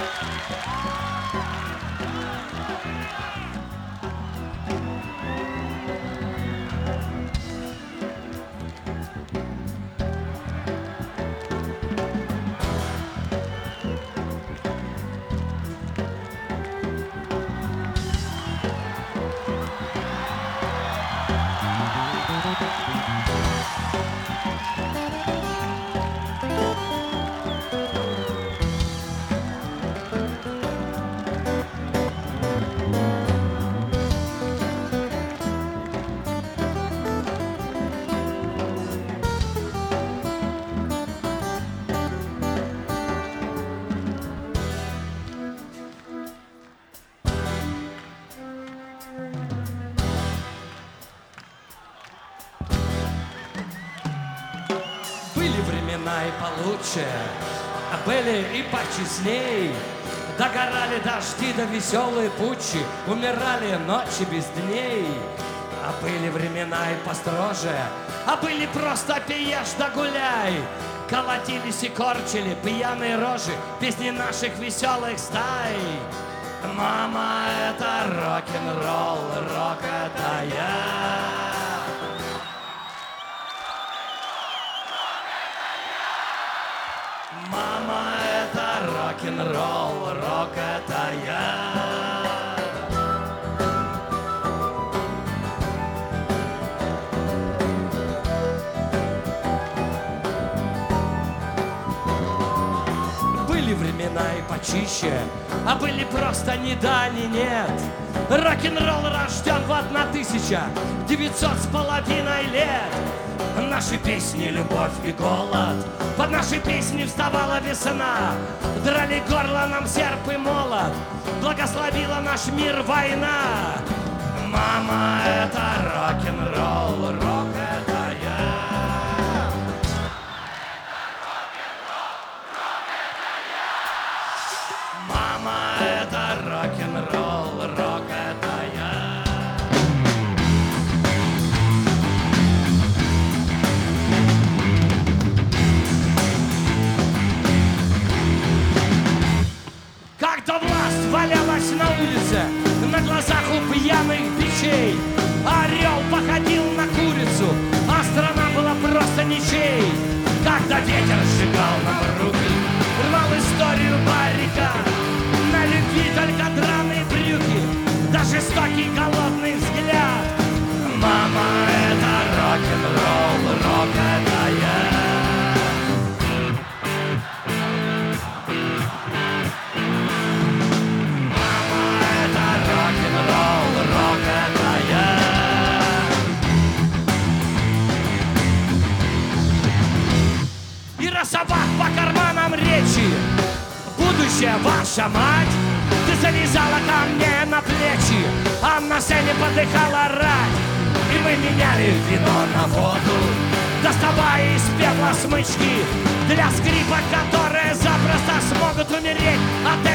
Были времена и получше, а были и почестней. Догорали дожди да веселые путчи, умирали ночи без дней. А были времена и построже, а были просто пьешь да гуляй. Колотились и корчили пьяные рожи, песни наших веселых стай. Мама, это рок-н-ролл, рок это я. Мама, это рок-н-ролл, рок это я. Были времена и почище, а были просто ни да, ни нет. Рок-н-ролл рожден в 1900 с половиной лет. Наши песни, любовь и голод, под наши песни вставала весна. Драли горло нам серп и молот, благословила наш мир война. Мама, это рок-н-ролл, рок это я. Мама, это рок-н-ролл, рок это я. Как-то власть валялась на улице, на глазах у пьяных бичей. Орел походил на курицу, а страна была просто ничей. Когда ветер сжигал нам руки, рвал историю баррикад, на любви только драные брюки, да жестокий голодный взгляд. Мама, это рок-н-ролл, рок это я. Рок-н-ролл, рок это я. И рассовав по карманам речи, будущее ваша мать. Ты залезала ко мне на плечи, а на сцене подыхала рать. И мы меняли вино на воду, доставая из пепла смычки для скрипок, которые запросто смогут умереть от